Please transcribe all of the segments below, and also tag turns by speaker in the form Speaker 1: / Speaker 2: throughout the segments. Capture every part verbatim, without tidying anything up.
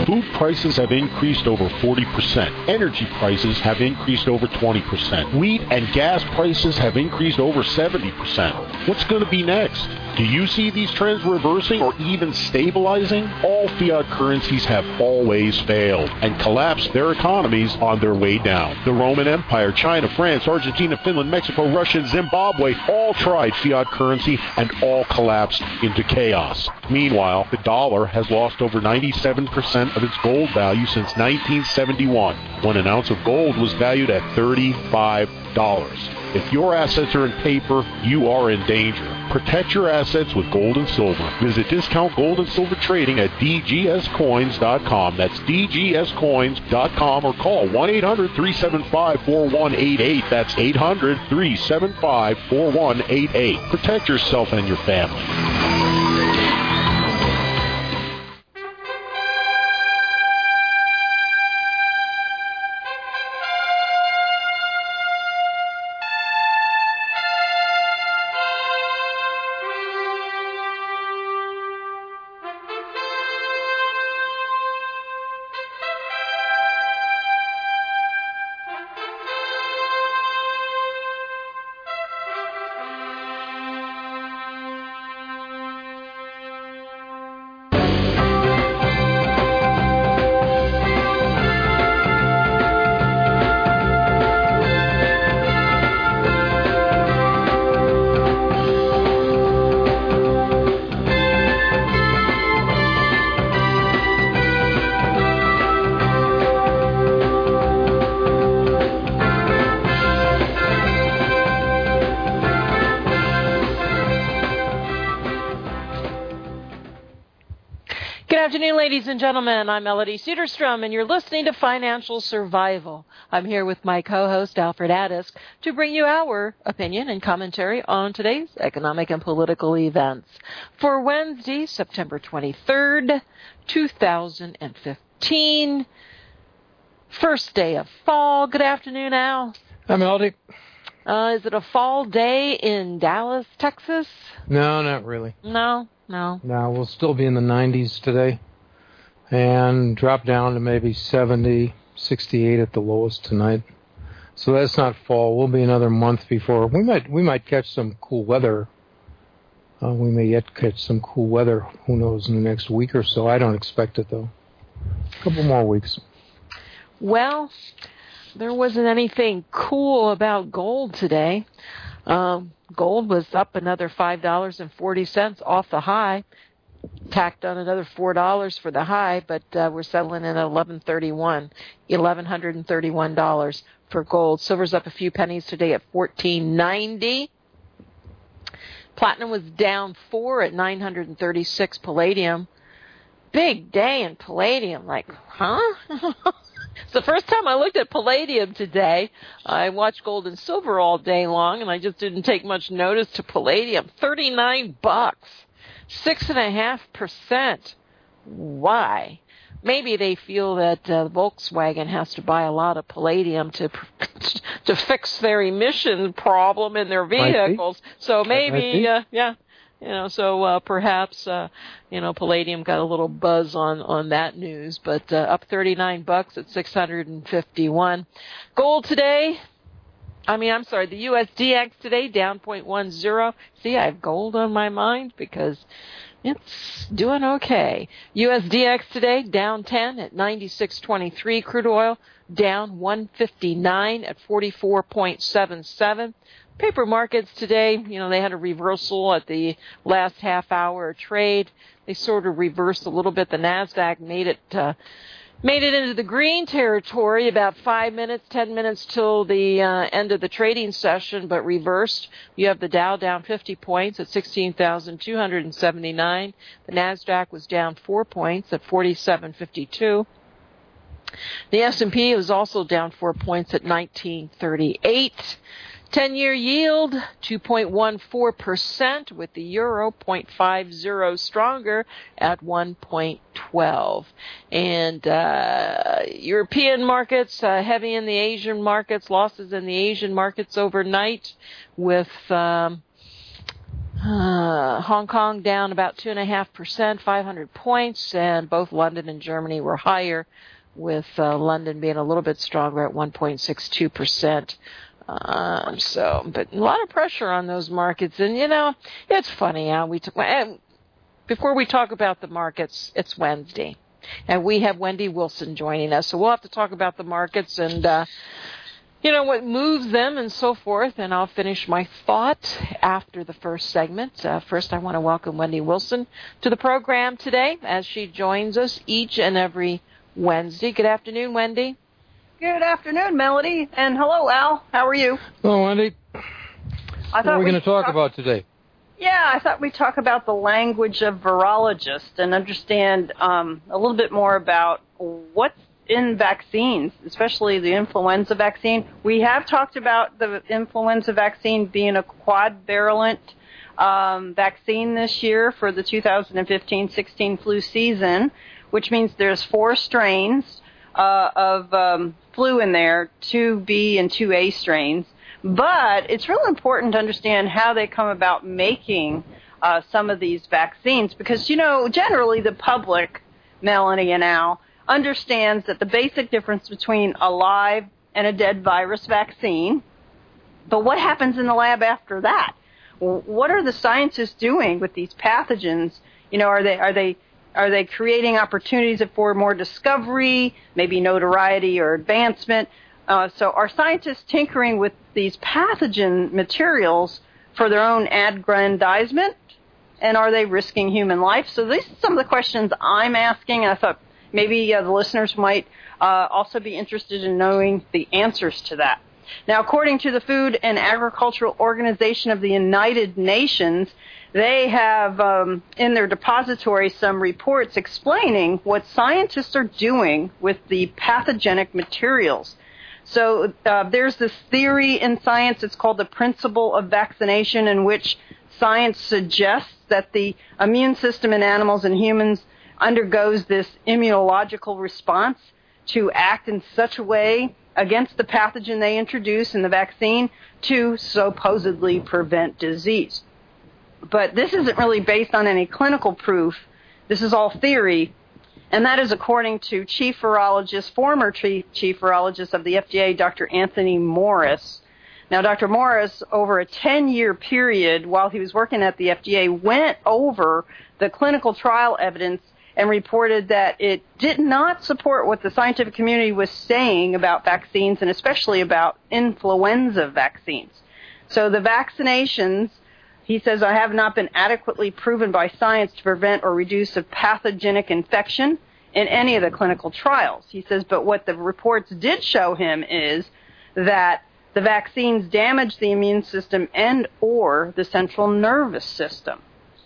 Speaker 1: Food prices have increased over forty percent. Energy prices have increased over twenty percent. Wheat and gas prices have increased over seventy percent. What's going to be next? Do you see these trends reversing or even stabilizing? All fiat currencies have always failed and collapsed their economies on their way down. The Roman Empire, China, France, Argentina, Finland, Mexico, Russia, and Zimbabwe all tried fiat currency and all collapsed into chaos. Meanwhile, the dollar has lost over ninety-seven percent of its gold value since nineteen seventy-one, when an ounce of gold was valued at thirty-five dollars. If your assets are in paper, you are in danger. Protect your assets with gold and silver. Visit Discount Gold and Silver Trading at d g s coins dot com. That's d g s coins dot com, or call one eight hundred three seven five four one eight eight. That's eight hundred three seven five four one eight eight. Protect yourself and your family.
Speaker 2: Good afternoon, ladies and gentlemen. I'm Melody Cedarstrom, and you're listening to Financial Survival. I'm here with my co-host, Alfred Addis, to bring you our opinion and commentary on today's economic and political events. For Wednesday, September twenty-third, two thousand fifteen, first day of fall. Good afternoon, Al.
Speaker 3: Hi, Melody.
Speaker 2: Uh, is it a fall day in Dallas, Texas?
Speaker 3: No, not really.
Speaker 2: No? No.
Speaker 3: No, we'll still be in the nineties today and drop down to maybe seventy, sixty-eight at the lowest tonight. So that's not fall. We'll be another month before. We might we might catch some cool weather. Uh, we may yet catch some cool weather. Who knows, in the next week or so. I don't expect it, though. A couple more weeks.
Speaker 2: Well, there wasn't anything cool about gold today. Um, gold was up another five dollars and forty cents off the high, tacked on another four dollars for the high, but uh, we're settling in at eleven thirty-one, eleven thirty-one dollars for gold. Silver's up a few pennies today at fourteen ninety. Platinum was down four at nine hundred thirty-six. Palladium, big day in palladium. Like, huh? It's the first time I looked at palladium today. I watched gold and silver all day long, and I just didn't take much notice to palladium. thirty-nine bucks, six and a half percent. Why? Maybe they feel that uh, Volkswagen has to buy a lot of palladium to to fix their emission problem in their vehicles. So maybe, uh, yeah. You know, so uh, perhaps, uh, you know, palladium got a little buzz on, on that news, but uh, up thirty-nine bucks at six hundred fifty-one. Gold today, I mean, I'm sorry, the U S D X today down zero point one zero. See, I have gold on my mind because it's doing okay. U S D X today down ten at ninety-six twenty-three. Crude oil down one fifty-nine at forty-four point seven seven. Paper markets today, you know, they had a reversal at the last half hour trade. They sort of reversed a little bit. The NASDAQ made it uh, made it into the green territory about five minutes, ten minutes till the uh, end of the trading session, but reversed. You have the Dow down fifty points at sixteen thousand two hundred seventy-nine. The NASDAQ was down four points at forty-seven fifty-two. The S and P was also down four points at nineteen thirty-eight. ten-year yield, two point one four percent, with the euro zero point five zero stronger at one point one two. And uh, European markets, uh, heavy in the Asian markets, losses in the Asian markets overnight with... Um, Uh, Hong Kong down about two point five percent, five hundred points, and both London and Germany were higher, with uh, London being a little bit stronger at one point six two percent. Um, so, but a lot of pressure on those markets. And, you know, it's funny how we, t- before we talk about the markets, it's Wednesday. And we have Wendy Wilson joining us. So we'll have to talk about the markets and, uh, you know, what moves them and so forth. And I'll finish my thought after the first segment. Uh, first, I want to welcome Wendy Wilson to the program today as she joins us each and every Wednesday. Good afternoon, Wendy.
Speaker 4: Good afternoon, Melody. And hello, Al. How are you?
Speaker 3: Hello, Wendy.
Speaker 4: I
Speaker 3: what are we, we going to talk
Speaker 4: talk-
Speaker 3: about today?
Speaker 4: Yeah, I thought we'd talk about the language of virologists and understand um, a little bit more about what's in vaccines, especially the influenza vaccine. We have talked about the influenza vaccine being a quadvalent um, vaccine this year for the two thousand fifteen sixteen flu season, which means there's four strains uh, of um, flu in there, two B and two A strains. But it's really important to understand how they come about making uh, some of these vaccines because, you know, generally the public, Melanie and Al, understands that the basic difference between a live and a dead virus vaccine, but what happens in the lab after that? What are the scientists doing with these pathogens? You know, are they are they are they creating opportunities for more discovery, maybe notoriety or advancement? Uh, so are scientists tinkering with these pathogen materials for their own aggrandizement? And are they risking human life? So these are some of the questions I'm asking. I thought maybe uh, the listeners might uh, also be interested in knowing the answers to that. Now, according to the Food and Agricultural Organization of the United Nations, they have um, in their depository some reports explaining what scientists are doing with the pathogenic materials. So uh, there's this theory in science, it's called the principle of vaccination, in which science suggests that the immune system in animals and humans undergoes this immunological response to act in such a way against the pathogen they introduce in the vaccine to supposedly prevent disease. But this isn't really based on any clinical proof. This is all theory. And that is according to chief virologist, former chief, chief virologist of the F D A, Doctor Anthony Morris. Now, Doctor Morris, over a ten-year period while he was working at the F D A, went over the clinical trial evidence and reported that it did not support what the scientific community was saying about vaccines and especially about influenza vaccines. So the vaccinations, he says, I have not been adequately proven by science to prevent or reduce a pathogenic infection in any of the clinical trials. He says, but what the reports did show him is that the vaccines damage the immune system and or the central nervous system.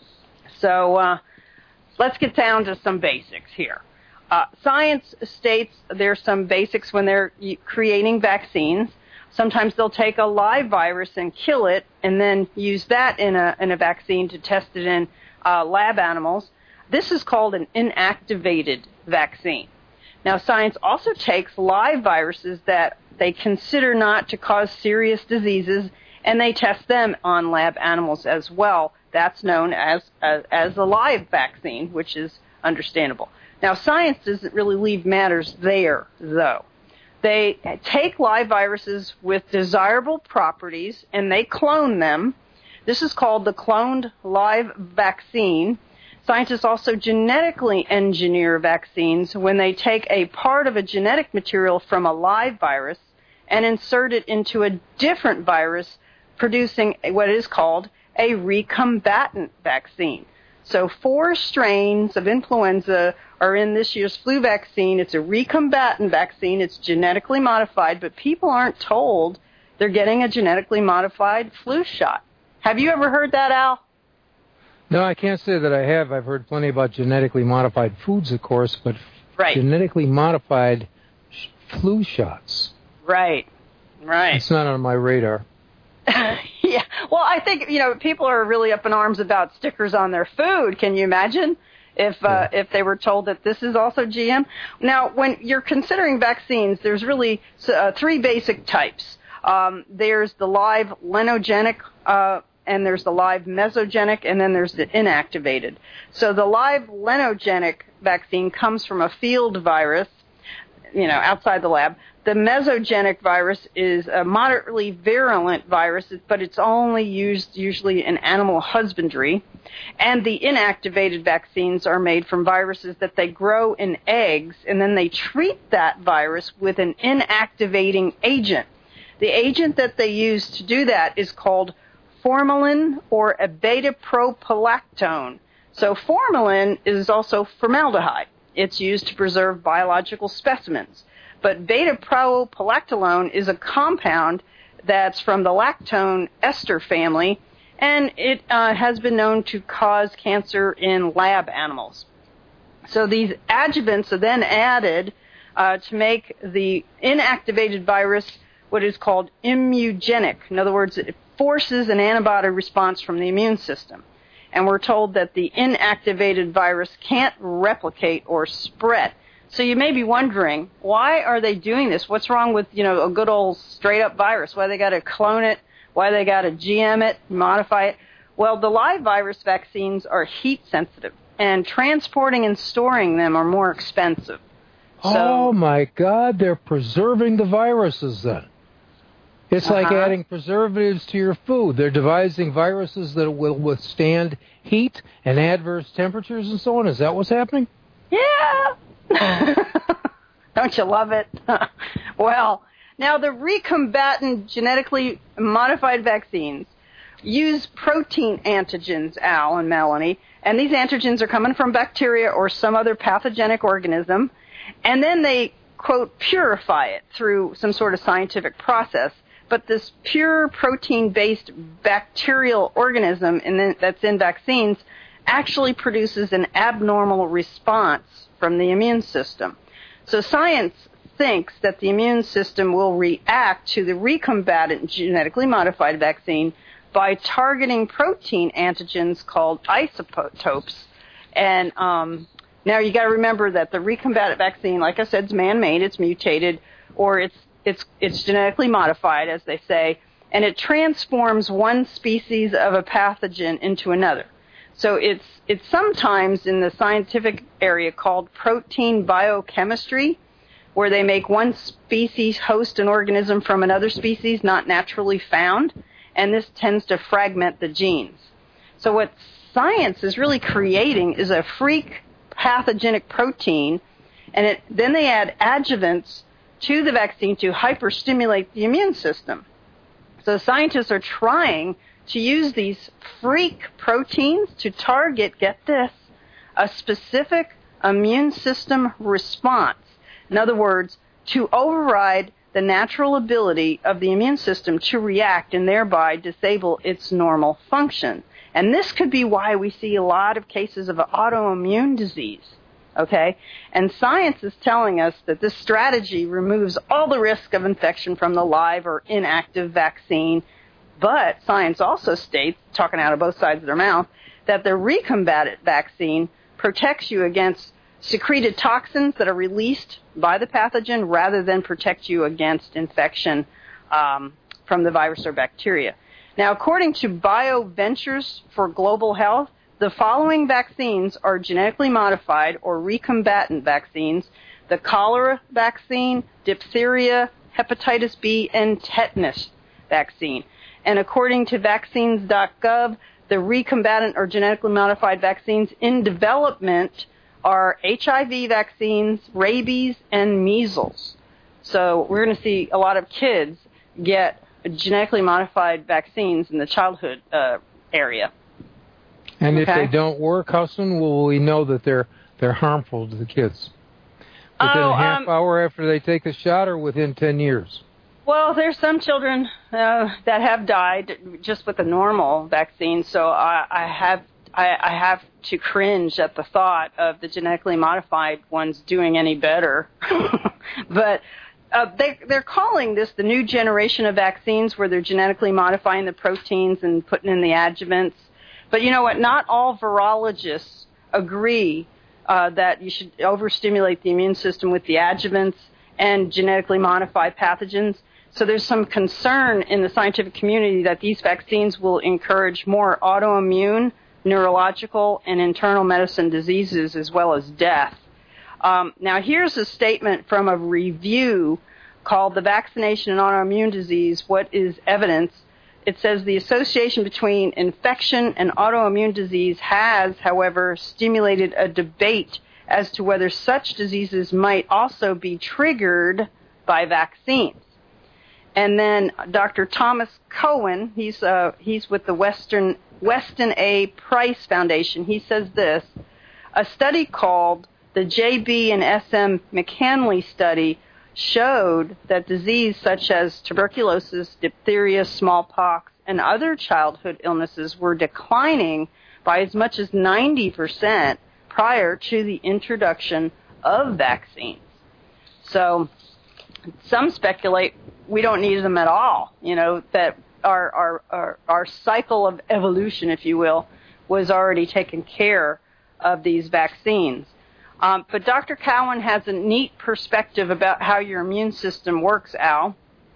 Speaker 4: So uh, let's get down to some basics here. Uh, science states there's some basics when they're creating vaccines. Sometimes they'll take a live virus and kill it and then use that in a in a vaccine to test it in uh, lab animals. This is called an inactivated vaccine. Now, science also takes live viruses that they consider not to cause serious diseases, and they test them on lab animals as well. That's known as, as, as a live vaccine, which is understandable. Now, science doesn't really leave matters there, though. They take live viruses with desirable properties, and they clone them. This is called the cloned live vaccine. Scientists also genetically engineer vaccines when they take a part of a genetic material from a live virus and insert it into a different virus, producing what is called a recombatant vaccine. So four strains of influenza are in this year's flu vaccine. It's a recombatant vaccine. It's genetically modified, but people aren't told they're getting a genetically modified flu shot. Have you ever heard that, Al?
Speaker 3: No, I can't say that I have. I've heard plenty about genetically modified foods, of course, but
Speaker 4: right.
Speaker 3: genetically modified sh- flu shots.
Speaker 4: Right, right.
Speaker 3: It's not on my radar.
Speaker 4: Yeah, well, I think, you know, people are really up in arms about stickers on their food. Can you imagine if uh, yeah. if they were told that this is also G M? Now, when you're considering vaccines, there's really uh, three basic types. Um, there's the live lenogenic uh, and there's the live mesogenic, and then there's the inactivated. So the live lenogenic vaccine comes from a field virus, you know, outside the lab. The mesogenic virus is a moderately virulent virus, but it's only used usually in animal husbandry. And the inactivated vaccines are made from viruses that they grow in eggs, and then they treat that virus with an inactivating agent. The agent that they use to do that is called formalin or a beta-propolitone. So formalin is also formaldehyde. It's used to preserve biological specimens. But beta-propolitone is a compound that's from the lactone ester family, and it uh, has been known to cause cancer in lab animals. So these adjuvants are then added uh, to make the inactivated virus what is called immunogenic. In other words, it forces an antibody response from the immune system. And we're told that the inactivated virus can't replicate or spread. So you may be wondering, why are they doing this? What's wrong with, you know, a good old straight-up virus? Why they got to clone it? Why they got to G M it, modify it? Well, the live virus vaccines are heat-sensitive, and transporting and storing them are more expensive. So,
Speaker 3: oh, my God, they're preserving the viruses then. It's uh-huh. like adding preservatives to your food. They're devising viruses that will withstand heat and adverse temperatures and so on. Is that what's happening?
Speaker 4: Yeah. Don't you love it? Well, now the recombatant genetically modified vaccines use protein antigens, Al and Melanie, and these antigens are coming from bacteria or some other pathogenic organism, and then they, quote, purify it through some sort of scientific process. But this pure protein-based bacterial organism in the, that's in vaccines actually produces an abnormal response from the immune system. So science thinks that the immune system will react to the recombatant genetically modified vaccine by targeting protein antigens called isotopes. And um, now you got to remember that the recombatant vaccine, like I said, is man-made, it's mutated, or it's It's, it's genetically modified, as they say, and it transforms one species of a pathogen into another. So it's, it's sometimes in the scientific area called protein biochemistry, where they make one species host an organism from another species not naturally found, and this tends to fragment the genes. So what science is really creating is a freak pathogenic protein, and it, then they add adjuvants to the vaccine to hyperstimulate the immune system. So scientists are trying to use these freak proteins to target, get this, a specific immune system response. In other words, to override the natural ability of the immune system to react and thereby disable its normal function. And this could be why we see a lot of cases of autoimmune disease. Okay? And science is telling us that this strategy removes all the risk of infection from the live or inactive vaccine. But science also states, talking out of both sides of their mouth, that the recombatant vaccine protects you against secreted toxins that are released by the pathogen rather than protect you against infection um, from the virus or bacteria. Now, according to BioVentures for Global Health, the following vaccines are genetically modified or recombatant vaccines: the cholera vaccine, diphtheria, hepatitis B, and tetanus vaccine. And according to vaccines dot gov, the recombatant or genetically modified vaccines in development are H I V vaccines, rabies, and measles. So we're going to see a lot of kids get genetically modified vaccines in the childhood uh, area.
Speaker 3: And
Speaker 4: okay.
Speaker 3: if they don't work, how soon will we know that they're they're harmful to the kids? Within
Speaker 4: oh,
Speaker 3: a half
Speaker 4: um,
Speaker 3: hour after they take the shot, or within ten years?
Speaker 4: Well, there's some children uh, that have died just with the normal vaccine, so I, I have I, I have to cringe at the thought of the genetically modified ones doing any better. But uh, they, they're calling this the new generation of vaccines, where they're genetically modifying the proteins and putting in the adjuvants. But you know what? Not all virologists agree uh, that you should overstimulate the immune system with the adjuvants and genetically modify pathogens. So there's some concern in the scientific community that these vaccines will encourage more autoimmune, neurological, and internal medicine diseases as well as death. Um, now, here's a statement from a review called The Vaccination and Autoimmune Disease, What is Evidence? It says the association between infection and autoimmune disease has, however, stimulated a debate as to whether such diseases might also be triggered by vaccines. And then Doctor Thomas Cohen, he's uh, he's with the Western Weston A. Price Foundation. He says this: a study called the J B and S M McCanley study showed that disease such as tuberculosis, diphtheria, smallpox, and other childhood illnesses were declining by as much as ninety percent prior to the introduction of vaccines. So some speculate we don't need them at all, you know, that our, our, our, our cycle of evolution, if you will, was already taken care of these vaccines. Um, but Doctor Cowan has a neat perspective about how your immune system works, Al.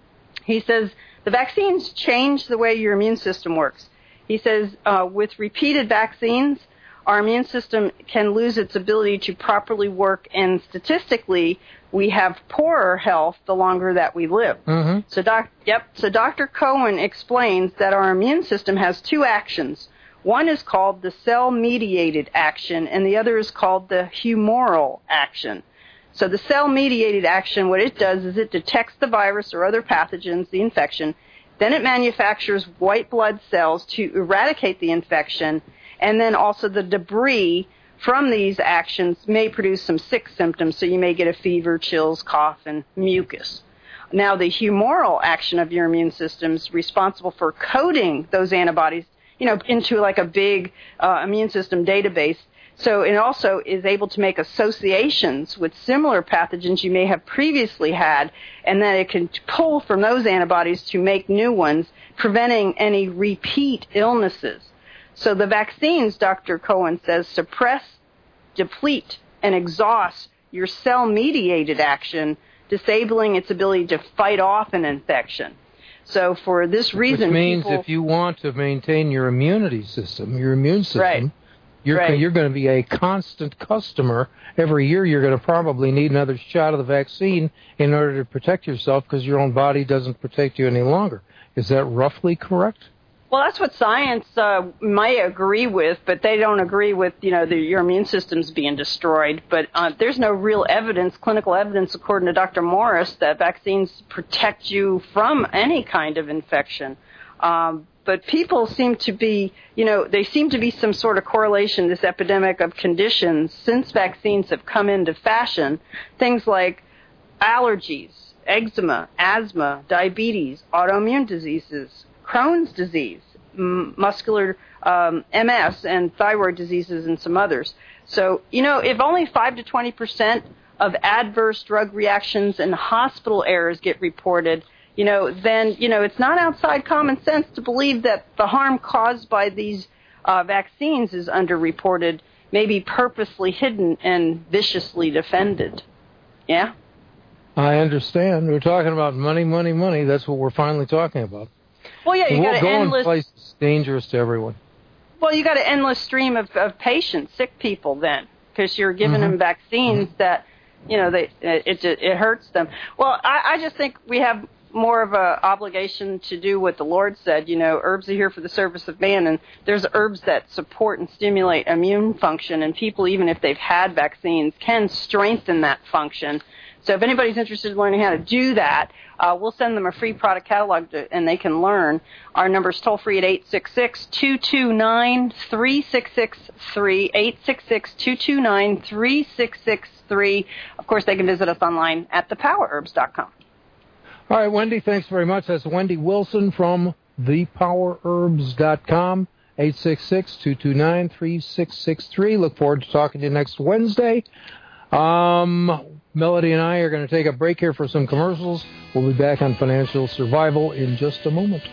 Speaker 4: He says the vaccines change the way your immune system works. He says uh, with repeated vaccines, our immune system can lose its ability to properly work, and statistically, we have poorer health the longer that we live.
Speaker 3: Mm-hmm.
Speaker 4: So, doc, yep. So Doctor Cohen explains that our immune system has two actions. One is called the cell-mediated action, and the other is called the humoral action. So the cell-mediated action, what it does is it detects the virus or other pathogens, the infection. Then it manufactures white blood cells to eradicate the infection, and then also the debris from these actions may produce some sick symptoms, so you may get a fever, chills, cough, and mucus. Now, the humoral action of your immune system is responsible for coding those antibodies, you know, into like a big uh, immune system database. So it also is able to make associations with similar pathogens you may have previously had, and then it can pull from those antibodies to make new ones, preventing any repeat illnesses. So the vaccines, Doctor Cohen says, suppress, deplete, and exhaust your cell-mediated action, disabling its ability to fight off an infection. So for this reason,
Speaker 3: which means
Speaker 4: people,
Speaker 3: if you want to maintain your immunity system, your immune system,
Speaker 4: right.
Speaker 3: you're
Speaker 4: right.
Speaker 3: you're going to be a constant customer. Every year you're going to probably need another shot of the vaccine in order to protect yourself because your own body doesn't protect you any longer. Is that roughly correct?
Speaker 4: Well, that's what science uh, may agree with, but they don't agree with, you know, the, your immune system's being destroyed. But uh, there's no real evidence, clinical evidence, according to Doctor Morris, that vaccines protect you from any kind of infection. Um, but people seem to be, you know, they seem to be some sort of correlation, this epidemic of conditions, since vaccines have come into fashion, things like allergies, eczema, asthma, diabetes, autoimmune diseases, Crohn's disease, m- muscular um, M S, and thyroid diseases, and some others. So, you know, if only five to twenty percent of adverse drug reactions and hospital errors get reported, you know, then, you know, it's not outside common sense to believe that the harm caused by these uh, vaccines is underreported, maybe purposely hidden and viciously defended. Yeah?
Speaker 3: I understand. We're talking about money, money, money. That's what we're finally talking about.
Speaker 4: Well, yeah, you
Speaker 3: we'll
Speaker 4: got an
Speaker 3: go
Speaker 4: endless.
Speaker 3: in places dangerous to everyone.
Speaker 4: Well, you got an endless stream of, of patients, sick people, then, because you're giving
Speaker 3: mm-hmm.
Speaker 4: them vaccines mm-hmm. that, you know, they it, it it hurts them. Well, I, I just think we have more of a obligation to do what the Lord said. You know, herbs are here for the service of man, and there's herbs that support and stimulate immune function, and people, even if they've had vaccines, can strengthen that function. So if anybody's interested in learning how to do that, uh, we'll send them a free product catalog to, and they can learn. Our number is toll free at eight six six, two two nine, three six six three, eight six six, two two nine, three six six three. Of course, they can visit us online at the power herbs dot com.
Speaker 3: All right, Wendy, thanks very much. That's Wendy Wilson from the power herbs dot com, eight six six, two two nine, three six six three. Look forward to talking to you next Wednesday. Um, Melody and I are going to take a break here for some commercials. We'll be back on Financial Survival in just a moment.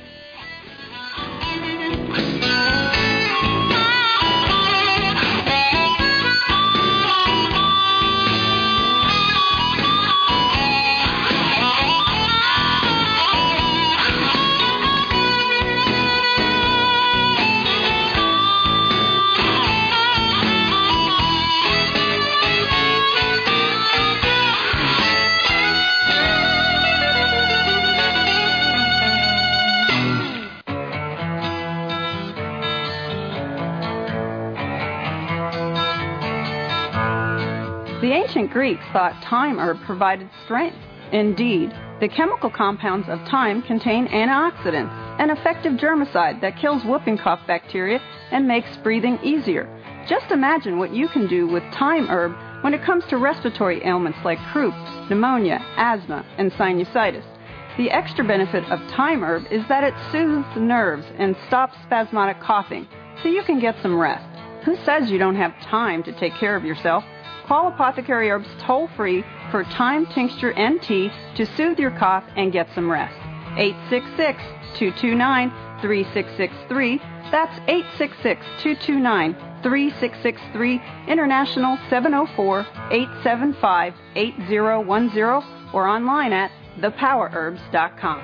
Speaker 5: The ancient Greeks thought thyme herb provided strength. Indeed, the chemical compounds of thyme contain antioxidants, an effective germicide that kills whooping cough bacteria and makes breathing easier. Just imagine what you can do with thyme herb when it comes to respiratory ailments like croup, pneumonia, asthma, and sinusitis. The extra benefit of thyme herb is that it soothes the nerves and stops spasmodic coughing, so you can get some rest. Who says you don't have time to take care of yourself? Call Apothecary Herbs toll-free for thyme tincture and tea to soothe your cough and get some rest. eight six six, two two nine, three six six three. That's eight six six, two two nine, three six six three. International seven oh four, eight seven five, eight oh one oh or online at the power herbs dot com.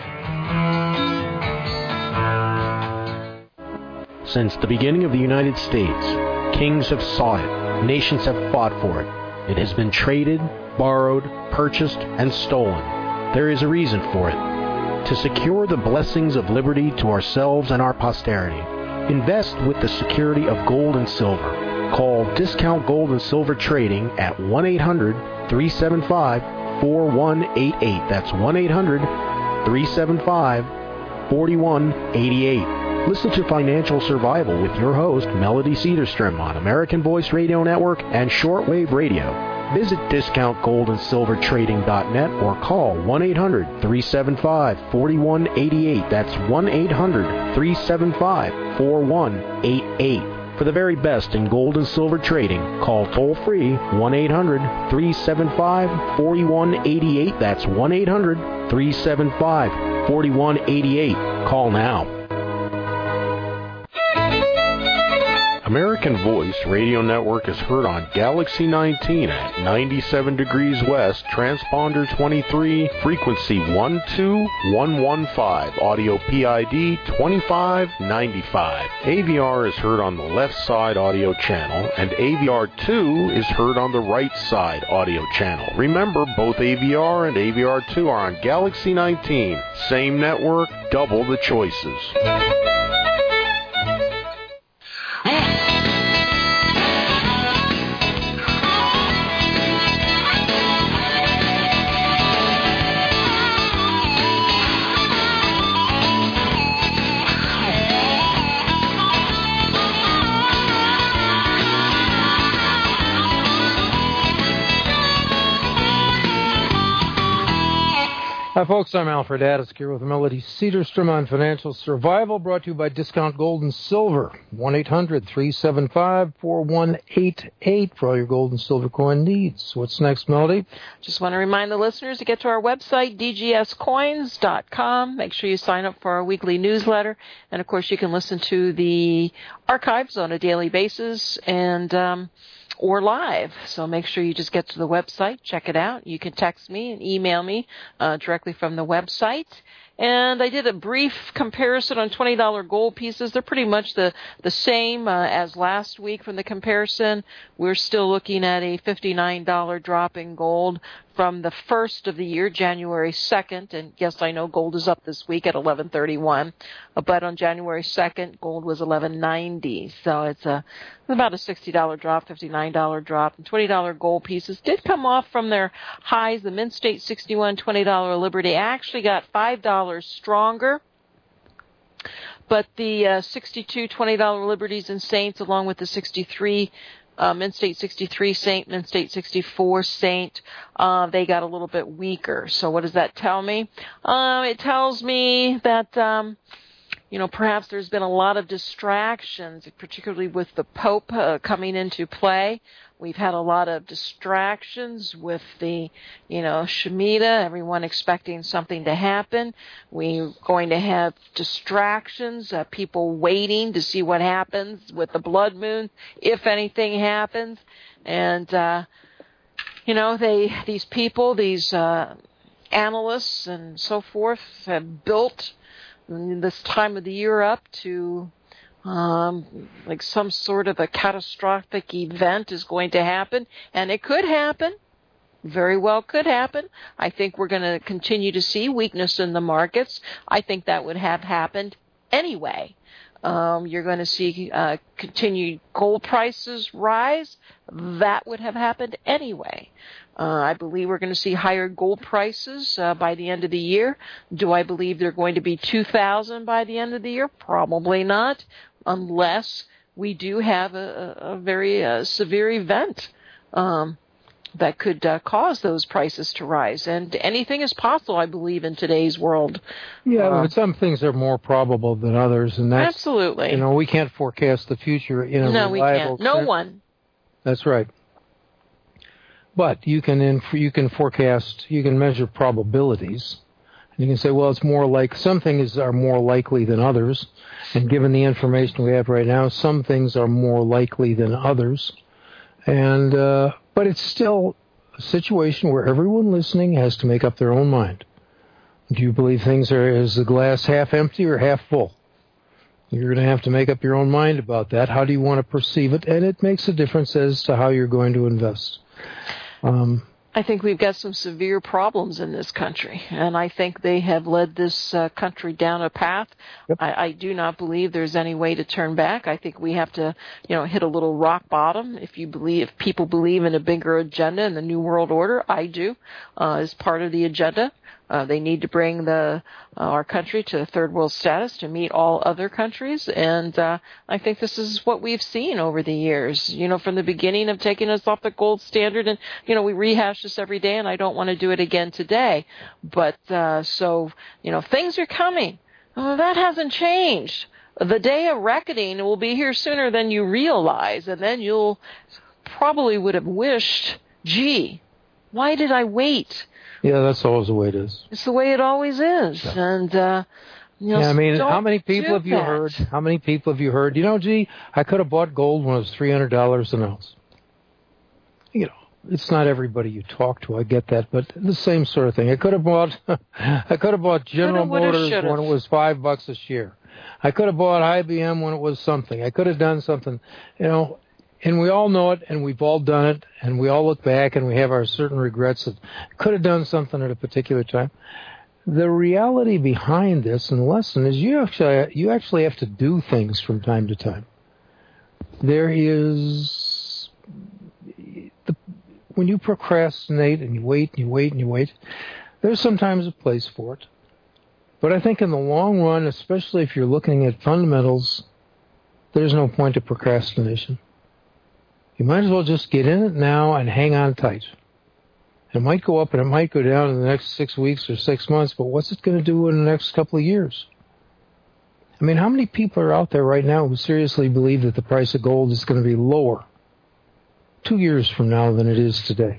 Speaker 6: Since the beginning of the United States, kings have sought it, nations have fought for it. It has been traded, borrowed, purchased, and stolen. There is a reason for it. To secure the blessings of liberty to ourselves and our posterity, invest with the security of gold and silver. Call Discount Gold and Silver Trading at one eight hundred, three seven five, four one eight eight. That's one eight hundred, three seven five, four one eight eight. Listen to Financial Survival with your host, Melody Cedarstrom, on American Voice Radio Network and Shortwave Radio. Visit discount gold and silver trading dot net or call one eight hundred, three seven five, four one eight eight. That's one eight hundred, three seven five, four one eight eight. For the very best in gold and silver trading, call toll-free one eight hundred, three seven five, four one eight eight. That's one eight hundred, three seven five, four one eight eight. Call now.
Speaker 1: American Voice Radio Network is heard on Galaxy nineteen at ninety-seven degrees west, transponder twenty-three, frequency one two one one five, audio P I D twenty-five ninety-five. A V R is heard on the left side audio channel, and A V R two is heard on the right side audio channel. Remember, both A V R and A V R two are on Galaxy nineteen. Same network, double the choices.
Speaker 3: Hi, folks. I'm Alfred Addis here with Melody Cedarstrom on Financial Survival, brought to you by Discount Gold and Silver. one eight hundred, three seven five, four one eight eight for all your gold and silver coin needs. What's next, Melody?
Speaker 2: Just want to remind the listeners to get to our website, d g s coins dot com. Make sure you sign up for our weekly newsletter. And, of course, you can listen to the archives on a daily basis and um, or live. So make sure you just get to the website, check it out. You can text me and email me uh, directly from the website. And I did a brief comparison on twenty dollars gold pieces. They're pretty much the, the same uh, as last week from the comparison. We're still looking at a fifty-nine dollars drop in gold from the first of the year, January second. And yes, I know gold is up this week at eleven thirty-one. But on January second, gold was eleven ninety. So it's a about a sixty dollars drop, fifty-nine dollars drop. And twenty dollars gold pieces did come off from their highs. The Mint State sixty-one, twenty dollars Liberty actually got five dollars stronger. But the uh, sixty-two twenty dollars Liberties and Saints, along with the sixty-three uh, Mint State sixty-three Saint, Mint State sixty-four Saint, uh, they got a little bit weaker. So what does that tell me? Uh, it tells me that um, you know, perhaps there's been a lot of distractions, particularly with the Pope uh, coming into play. We've had a lot of distractions with the, you know, Shemitah, everyone expecting something to happen. We're going to have distractions, uh, people waiting to see what happens with the blood moon, if anything happens. And, uh, you know, they, these people, these uh, analysts and so forth have built this time of the year up to um, like some sort of a catastrophic event is going to happen, and it could happen. Very well could happen. I think we're going to continue to see weakness in the markets. I think that would have happened anyway. Um, you're going to see uh, continued gold prices rise. That would have happened anyway. Uh, I believe we're going to see higher gold prices uh, by the end of the year. Do I believe they're going to be two thousand by the end of the year? Probably not, unless we do have a, a very uh, severe event um, that could uh, cause those prices to rise. And anything is possible, I believe, in today's world.
Speaker 3: Yeah,
Speaker 2: uh,
Speaker 3: but some things are more probable than others, and that's
Speaker 2: absolutely.
Speaker 3: You know, we can't forecast the future in a
Speaker 2: no,
Speaker 3: reliable
Speaker 2: we can't. No
Speaker 3: sense.
Speaker 2: one.
Speaker 3: That's right. But you can inf- you can forecast, you can measure probabilities. You can say, well, it's more like some things are more likely than others, and given the information we have right now, some things are more likely than others. And uh, but it's still a situation where everyone listening has to make up their own mind. Do you believe things are, is the glass half empty or half full? You're going to have to make up your own mind about that. How do you want to perceive it? And it makes a difference as to how you're going to invest. Um,
Speaker 2: I think we've got some severe problems in this country, and I think they have led this uh, country down a path.
Speaker 3: Yep.
Speaker 2: I, I do not believe there's any way to turn back. I think we have to, you know, hit a little rock bottom. If you believe, if people believe in a bigger agenda in the New World Order, I do, uh, as part of the agenda. Uh, they need to bring the uh, our country to third world status to meet all other countries, and uh, I think this is what we've seen over the years. You know, from the beginning of taking us off the gold standard, and you know, we rehash this every day, and I don't want to do it again today. But uh, so you know, things are coming. Well, that hasn't changed. The day of reckoning will be here sooner than you realize, and then you'll probably would have wished, gee, why did I wait?
Speaker 3: Yeah, that's always the way it is.
Speaker 2: It's the way it always is. Yeah. And, uh, you know,
Speaker 3: yeah, I mean,
Speaker 2: how
Speaker 3: many people have you
Speaker 2: that.
Speaker 3: heard? How many people have you heard? You know, gee, I could have bought gold when it was three hundred dollars an ounce. You know, it's not everybody you talk to, I get that, but the same sort of thing. I could have bought, I could have bought General
Speaker 2: Coulda,
Speaker 3: Motors
Speaker 2: should've.
Speaker 3: when it was five bucks a share. I could have bought I B M when it was something. I could have done something, you know. And we all know it, and we've all done it, and we all look back, and we have our certain regrets of could have done something at a particular time. The reality behind this and the lesson is you actually you actually have to do things from time to time. There is the, when you procrastinate and you wait and you wait and you wait, there's sometimes a place for it. But I think in the long run, especially if you're looking at fundamentals, there's no point to procrastination. You might as well just get in it now and hang on tight. It might go up and it might go down in the next six weeks or six months, but what's it going to do in the next couple of years? I mean, how many people are out there right now who seriously believe that the price of gold is going to be lower two years from now than it is today?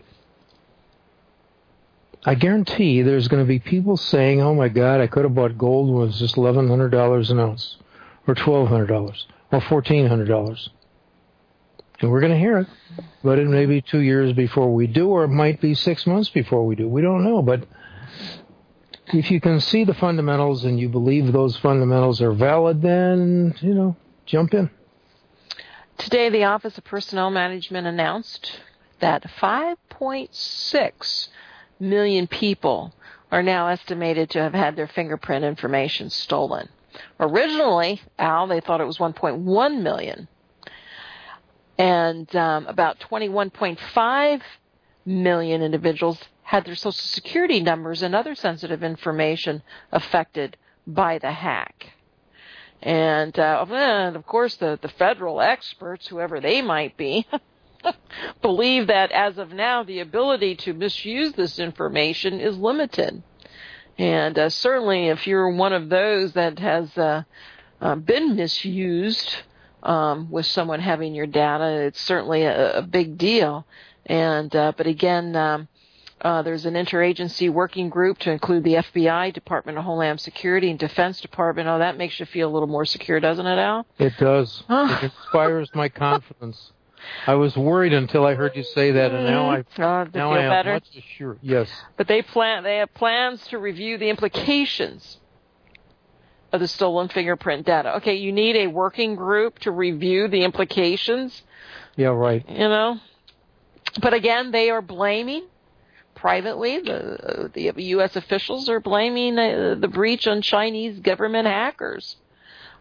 Speaker 3: I guarantee there's going to be people saying, oh my God, I could have bought gold when it was just eleven hundred dollars an ounce, or twelve hundred dollars, or fourteen hundred dollars. And we're going to hear it, but it may be two years before we do, or it might be six months before we do. We don't know, but if you can see the fundamentals and you believe those fundamentals are valid, then, you know, jump in.
Speaker 2: Today, the Office of Personnel Management announced that five point six million people are now estimated to have had their fingerprint information stolen. Originally, Al, they thought it was one point one million. And um, about twenty-one point five million individuals had their Social Security numbers and other sensitive information affected by the hack. And, uh, and of course, the, the federal experts, whoever they might be, believe that as of now, the ability to misuse this information is limited. And uh, certainly if you're one of those that has uh, uh, been misused, Um, with someone having your data, it's certainly a, a big deal. And uh, but again, um, uh, there's an interagency working group to include the F B I, Department of Homeland Security, and Defense Department. Oh, that makes you feel a little more secure, doesn't it, Al?
Speaker 3: It does. It inspires my confidence. I was worried until I heard you say that, and now I
Speaker 2: uh,
Speaker 3: now I am
Speaker 2: better.
Speaker 3: much assured. Yes.
Speaker 2: But they plan. They have plans to review the implications of the stolen fingerprint data. Okay, you need a working group to review the implications.
Speaker 3: Yeah, right.
Speaker 2: You know, but again, they are blaming privately. The the U S officials are blaming uh, the breach on Chinese government hackers.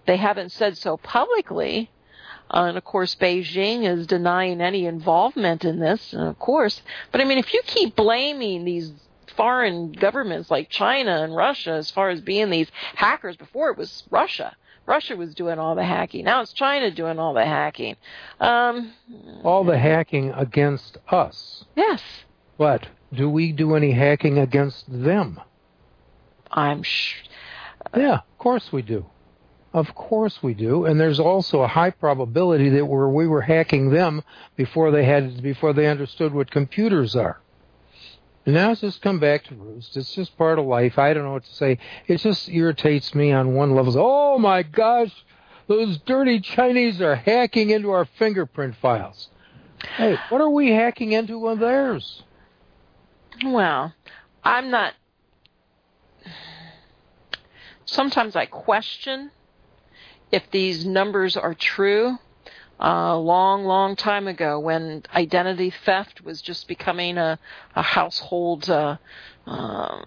Speaker 2: They haven't said so publicly. Uh, and, of course, Beijing is denying any involvement in this, of course. But, I mean, if you keep blaming these foreign governments like China and Russia as far as being these hackers, before it was Russia. Russia was doing all the hacking. Now it's China doing all the hacking. Um,
Speaker 3: all the hacking against us.
Speaker 2: Yes.
Speaker 3: But do we do any hacking against them?
Speaker 2: I'm sure.
Speaker 3: Yeah, of course we do. Of course we do, and there's also a high probability that we're, we were hacking them before they had before they understood what computers are. And now it's just come back to roost. It's just part of life. I don't know what to say. It just irritates me on one level. Oh my gosh, those dirty Chinese are hacking into our fingerprint files. Hey, what are we hacking into on theirs?
Speaker 2: Well, I'm not. Sometimes I question if these numbers are true. A uh, long, long time ago, when identity theft was just becoming a, a household uh, uh,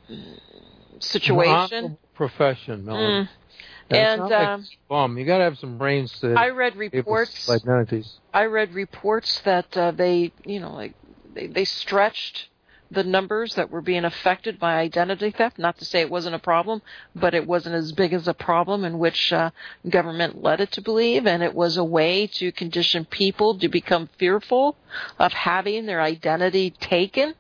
Speaker 2: situation.
Speaker 3: Profession, Melanie.
Speaker 2: Mm. And
Speaker 3: like
Speaker 2: uh,
Speaker 3: bum. You got to have some brains to.
Speaker 2: I read reports.
Speaker 3: Identities.
Speaker 2: I read reports that uh, they, you know, like they, they stretched the numbers that were being affected by identity theft. Not to say it wasn't a problem, but it wasn't as big as a problem in which uh, government led it to believe, and it was a way to condition people to become fearful of having their identity taken.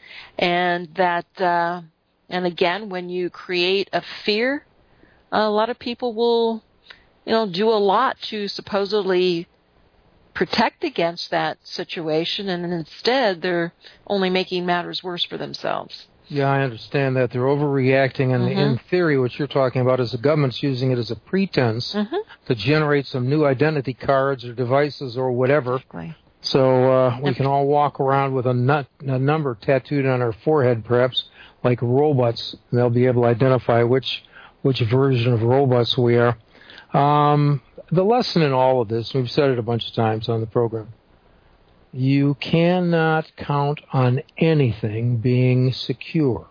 Speaker 2: And that, uh, and again, when you create a fear, a lot of people will, you know, do a lot to supposedly protect against that situation, and instead they're only making matters worse for themselves.
Speaker 3: Yeah, I understand that. They're overreacting, and mm-hmm. in theory what you're talking about is the government's using it as a pretense mm-hmm. to generate some new identity cards or devices or whatever.
Speaker 2: Exactly.
Speaker 3: So uh, we can all walk around with a, nut, a number tattooed on our forehead, perhaps, like robots, and they'll be able to identify which which version of robots we are. Um, the lesson in all of this, we've said it a bunch of times on the program, you cannot count on anything being secure.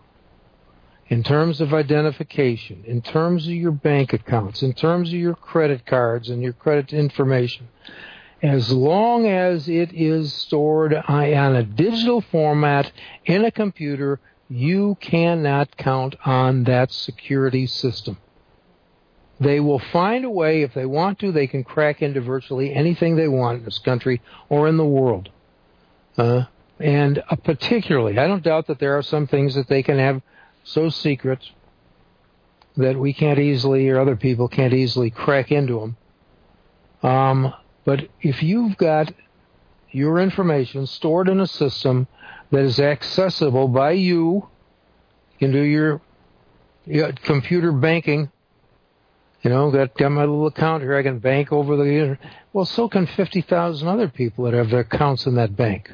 Speaker 3: In terms of identification, in terms of your bank accounts, in terms of your credit cards and your credit information, as long as it is stored on a digital format in a computer, you cannot count on that security system. They will find a way, if they want to, they can crack into virtually anything they want in this country or in the world. Uh, and uh, particularly, I don't doubt that there are some things that they can have so secret that we can't easily, or other people can't easily crack into them. Um, but if you've got your information stored in a system that is accessible by you, you can do your, your computer banking. You know, got, got my little account here, I can bank over the internet. Well, so can fifty thousand other people that have their accounts in that bank.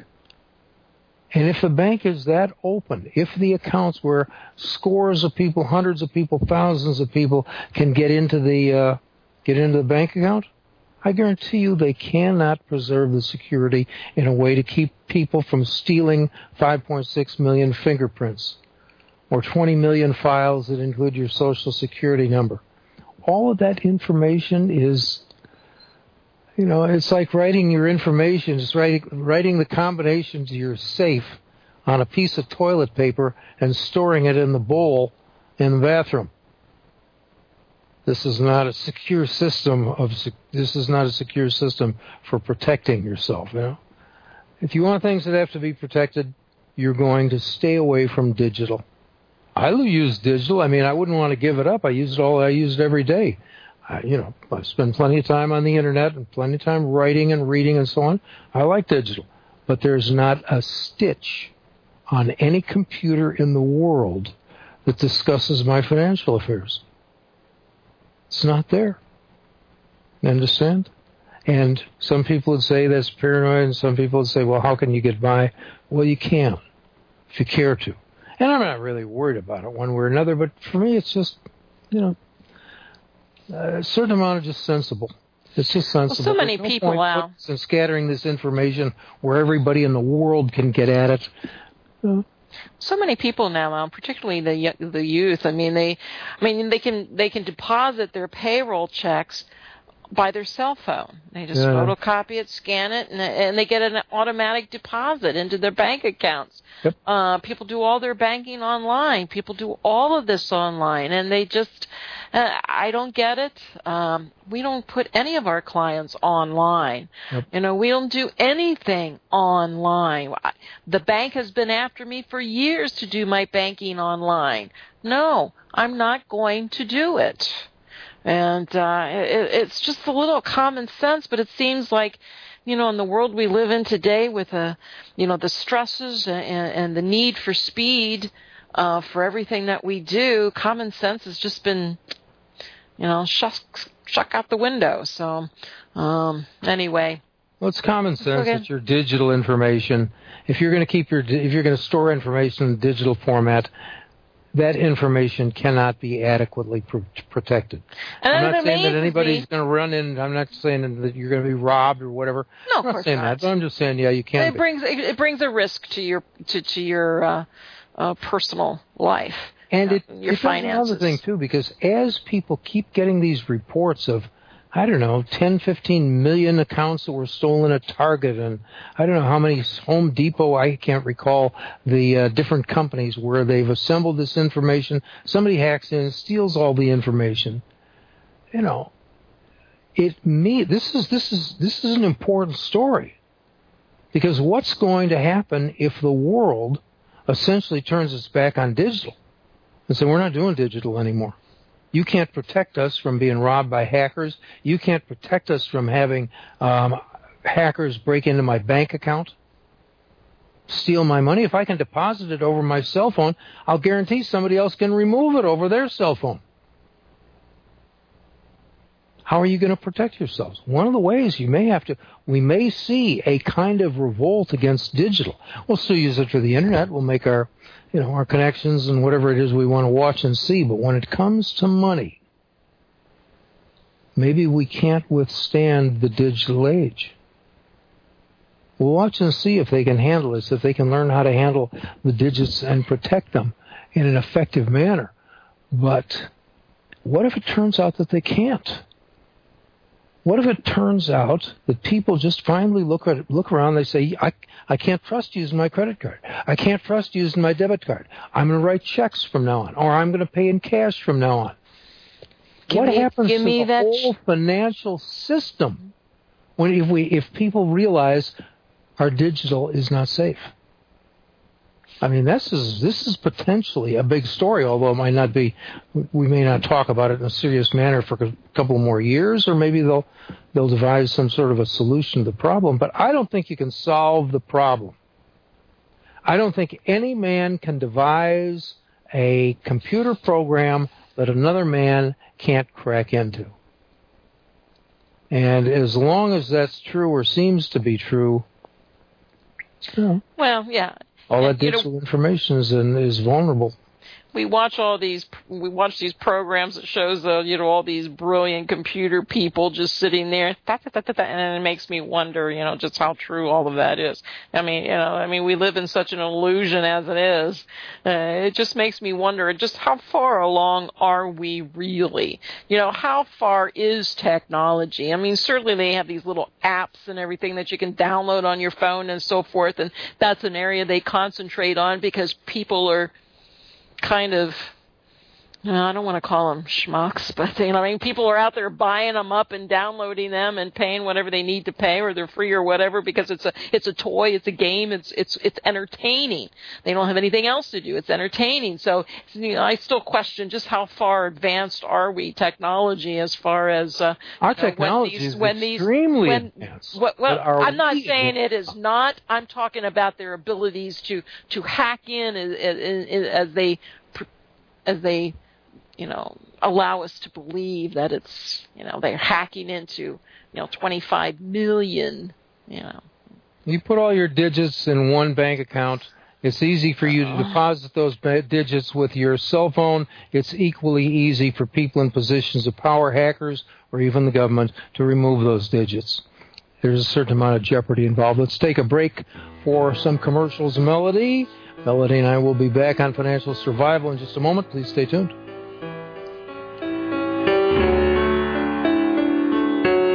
Speaker 3: And if the bank is that open, if the accounts where scores of people, hundreds of people, thousands of people can get into the uh, get into the bank account, I guarantee you they cannot preserve the security in a way to keep people from stealing five point six million fingerprints or twenty million files that include your social security number. All of that information is, you know, it's like writing your information, just writing, writing the combination to your safe on a piece of toilet paper and storing it in the bowl in the bathroom. This is not a secure system of, this is not a secure system for protecting yourself, you know. If you want things that have to be protected, you're going to stay away from digital. I use digital. I mean, I wouldn't want to give it up. I use it all. I use it every day. I, you know, I spend plenty of time on the internet and plenty of time writing and reading and so on. I like digital. But there's not a stitch on any computer in the world that discusses my financial affairs. It's not there. You understand? And some people would say that's paranoid, and some people would say, well, how can you get by? Well, you can, if you care to. And I'm not really worried about it one way or another, but for me it's just, you know, a certain amount of just sensible. It's just sensible.
Speaker 2: Well, so many
Speaker 3: There's no
Speaker 2: people
Speaker 3: out. And scattering this information where everybody in the world can get at it. Uh,
Speaker 2: So many people now, Al, particularly the the youth. I mean, they, I mean, they can they can deposit their payroll checks by their cell phone. They just
Speaker 3: Yeah.
Speaker 2: photocopy it, scan it, and, and they get an automatic deposit into their bank accounts.
Speaker 3: Yep.
Speaker 2: Uh, people do all their banking online. People do all of this online, and they just, uh, I don't get it. Um, we don't put any of our clients online.
Speaker 3: Yep.
Speaker 2: You know, we don't do anything online. The bank has been after me for years to do my banking online. No, I'm not going to do it. And uh, it, it's just a little common sense, but it seems like, you know, in the world we live in today with, uh, you know, the stresses and, and the need for speed uh, for everything that we do, common sense has just been, you know, shuck, shuck out the window. So um, anyway.
Speaker 3: Well, it's common sense
Speaker 2: Okay.
Speaker 3: that your digital information, if you're going to keep your, if you're going to store information in digital format, that information cannot be adequately pr- protected.
Speaker 2: And
Speaker 3: I'm
Speaker 2: then
Speaker 3: not
Speaker 2: it
Speaker 3: saying that
Speaker 2: amazes
Speaker 3: anybody's
Speaker 2: me-
Speaker 3: going to run in. I'm not saying that you're going to be robbed or whatever.
Speaker 2: No,
Speaker 3: I'm
Speaker 2: of
Speaker 3: not
Speaker 2: course
Speaker 3: saying
Speaker 2: not.
Speaker 3: that. But I'm just saying, yeah, you can.
Speaker 2: It
Speaker 3: be.
Speaker 2: brings it, it brings a risk to your to to your uh, uh, personal life
Speaker 3: And
Speaker 2: uh,
Speaker 3: it,
Speaker 2: your
Speaker 3: it does
Speaker 2: finances.
Speaker 3: another thing too, because as people keep getting these reports of, I don't know, ten, fifteen million accounts that were stolen at Target, and I don't know how many Home Depot, I can't recall the uh, different companies where they've assembled this information. Somebody hacks in, steals all the information. You know, it me this is this is this is an important story, because what's going to happen if the world essentially turns its back on digital and say, we're not doing digital anymore? You can't protect us from being robbed by hackers. You can't protect us from having um, hackers break into my bank account, steal my money. If I can deposit it over my cell phone, I'll guarantee somebody else can remove it over their cell phone. How are you going to protect yourselves? One of the ways you may have to, we may see a kind of revolt against digital. We'll still use it for the internet. We'll make our, you know, our connections and whatever it is we want to watch and see. But when it comes to money, maybe we can't withstand the digital age. We'll watch and see if they can handle this, if they can learn how to handle the digits and protect them in an effective manner. But what if it turns out that they can't? What if it turns out that people just finally look at look around and they say, I, I can't trust using my credit card. I can't trust using my debit card. I'm going to write checks from now on, or I'm going to pay in cash from now on.
Speaker 2: Give
Speaker 3: what
Speaker 2: me-
Speaker 3: happens
Speaker 2: give
Speaker 3: to
Speaker 2: me
Speaker 3: the
Speaker 2: that
Speaker 3: whole financial system when if we if people realize our digital is not safe? I mean, this is this is potentially a big story, although it might not be. We may not talk about it in a serious manner for a couple more years, or maybe they'll they'll devise some sort of a solution to the problem. But I don't think you can solve the problem. I don't think any man can devise a computer program that another man can't crack into. And as long as that's true or seems to be true, you know,
Speaker 2: Well, yeah.
Speaker 3: all
Speaker 2: And,
Speaker 3: that
Speaker 2: you know,
Speaker 3: digital information is in, is vulnerable.
Speaker 2: we watch all these we watch these programs that shows uh, you know all these brilliant computer people just sitting there, da, da, da, da, da, and it makes me wonder, you know, just how true all of that is. I mean, you know, I mean, we live in such an illusion as it is. Uh, it just makes me wonder just how far along are we really? You know, how far is technology? I mean, certainly they have these little apps and everything that you can download on your phone and so forth, and that's an area they concentrate on because people are kind of, you know, I don't want to call them schmucks, but, you know, I mean, people are out there buying them up and downloading them and paying whatever they need to pay, or they're free or whatever, because it's a, it's a toy, it's a game, it's, it's, it's entertaining. They don't have anything else to do. It's entertaining. So, you know, I still question just how far advanced are we technology as far as, uh,
Speaker 3: Our
Speaker 2: you know,
Speaker 3: technology
Speaker 2: when these,
Speaker 3: is
Speaker 2: when these,
Speaker 3: extremely
Speaker 2: when,
Speaker 3: advanced.
Speaker 2: what, well,
Speaker 3: But are
Speaker 2: I'm not
Speaker 3: we-
Speaker 2: saying it is not. I'm talking about their abilities to, to hack in as, as, as they, as they, you know, allow us to believe that it's, you know, they're hacking into, you know, twenty-five million, you know.
Speaker 3: You put all your digits in one bank account. It's easy for you to deposit those ba- digits with your cell phone. It's equally easy for people in positions of power, hackers, or even the government, to remove those digits. There's a certain amount of jeopardy involved. Let's take a break for some commercials. Melody. Melody and I will be back on Financial Survival in just a moment. Please stay tuned.